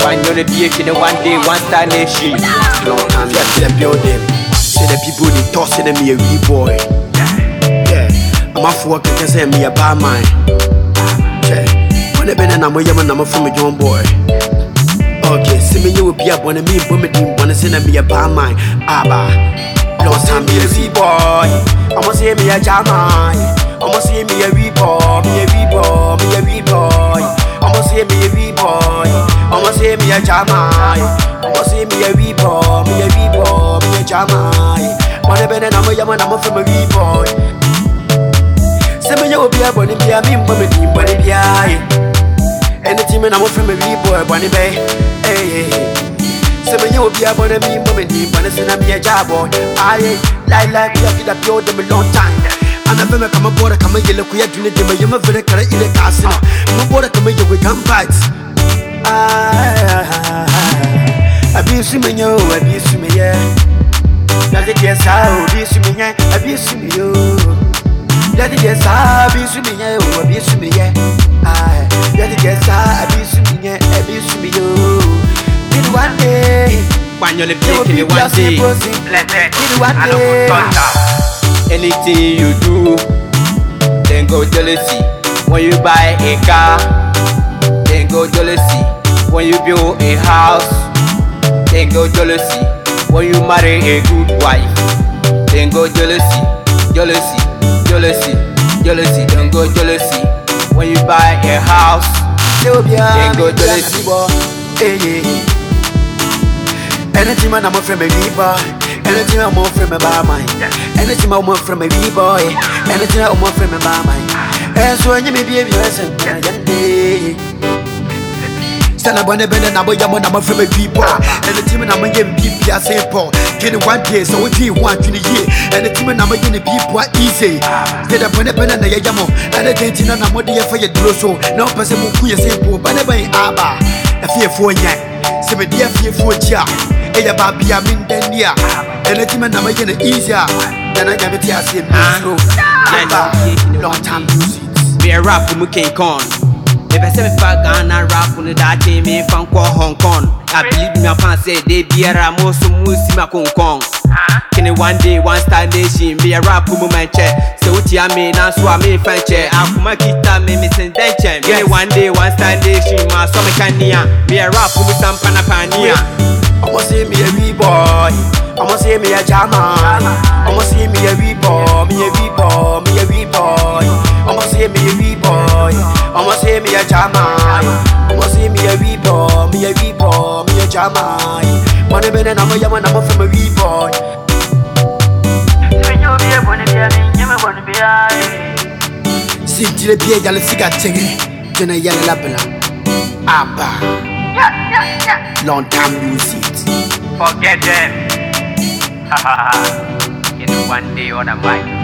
One you be in one day, one star nation. Long time left in the building. See the people they tossing me a wee boy. Yeah, I'm off work and say me a bad man. Yeah, when they been and I'm from a young boy. Okay, see me you will be up when me women wanna send me a bad man. Abba, long time be a wee boy. I'ma say me a jamai. I'ma say me a wee boy, me a wee boy, me a wee boy. I'ma say me a wee boy. I'ma say me a jamai. I'ma say me a wee boy, me a wee boy, me a jamai. When I been and I'm from a wee boy. Say me you will be up when it be a mean woman, when it be I. Anything I'm from a wee boy, when it be. Hey, say me you will be up when I mean woman, when it's in a me a job boy. I like we have to appeal them a long time. And I've never come aboard, come and look at you, you're my very correct in the castle. No border come here with gun bites. Abuse me, yo, abuse me, yeah. Does it yes, how abuse me, yeah, abuse me, yo. Does it yes, abuse me, yeah, abuse me, yeah. Does it yes, abuse me, yeah, abuse me, yo. In one day, One you be in one day. In one day. Anything you do, then go jealousy. When you buy a car, then go jealousy. When you build a house, then go jealousy. When you marry a good wife, then go jealousy. Jealousy, jealousy, jealousy, then go jealousy. When you buy a house, then go jealousy. Anything man I'm from a boy. Anything I'm from a bar mine. Anything I'm from a wee boy. Anything I'm from a bar mine. And so you may be a person. Stand up on the bed and I'm from a wee boy. Anything I'm getting people are saying, Paul. Get it 1 day, so we do 1 in a year. Anything I'm getting people are easy. Get up on the bed and I am. And I can't know what they are for your dozo. No person who is simple, but never in Abba. A fear for ya. So me dear fear for ya. Hey, baby, I'm in Denia. Anything I'm making it easier. Then I give it to you. Long time music. Be a rap from King Kong. If I say if I gonna rap on that team, if I'm called Hong Kong, I believe me, I can't say they be a ramos who moves my Hong Kong. Can it one day, one star nation, be a rap from my chair. So what you mean, and so I mean, French, I'm my guitar, me missing tension. Get one day, one star nation, my stomach can near. Be a rap with some panapania. I'ma say me a wee boy. I'ma say me a jama. I'ma say me a wee boy. Me a wee boy. Me a wee boy. I'ma say me a wee boy. I'ma say me a jama. I'ma say me a wee boy. Me a wee boy. Me a jama. Money ben and I'm from a wee boy. See to the beer, y'all cigar tinging. Jenna yellow lapela. Abba. Long time music. Forget them. In one day on a mic.